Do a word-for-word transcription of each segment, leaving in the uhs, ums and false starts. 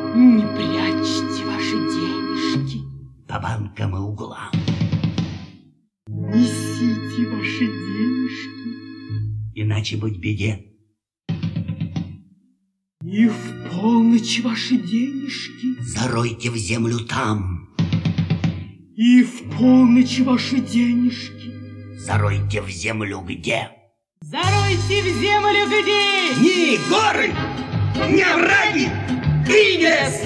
Не прячьте ваши денежки по банкам и углам. Несите ваши денежки, иначе быть беде. И в полночь ваши денежки заройте в землю там. И в полночь ваши денежки заройте в землю где? Заройте в землю где? Ни горы, ни овраги и ни лес,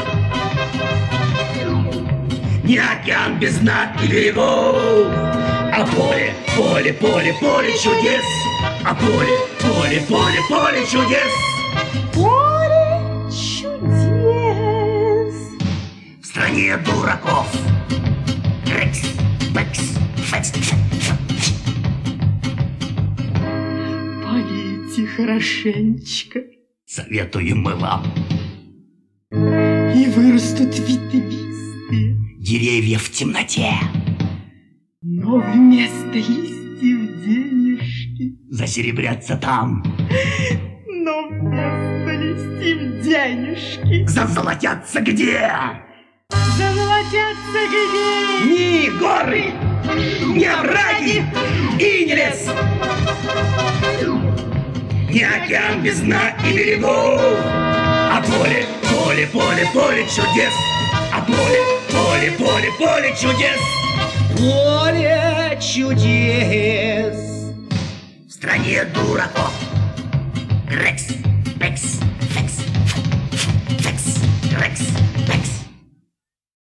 ни океан без дна и берегов, а поле, поле, поле, поле чудес, а поле, поле, поле, поле чудес. Поле чудес в стране дураков. Рекс, бэкс, фэкс, полейте хорошенечко, советуем мы вам. И вырастут ветвистые деревья в темноте, но вместо листьев денежки засеребрятся там. Но вместо листьев денежки зазолотятся где? Зазолотятся где? Ни горы, ни овраги и ни лес, ни океан без дна и берегов, а поле, поле, поле, поле чудес, а поле, поле, поле, поле чудес. Поле чудес в стране дураков. Рекс.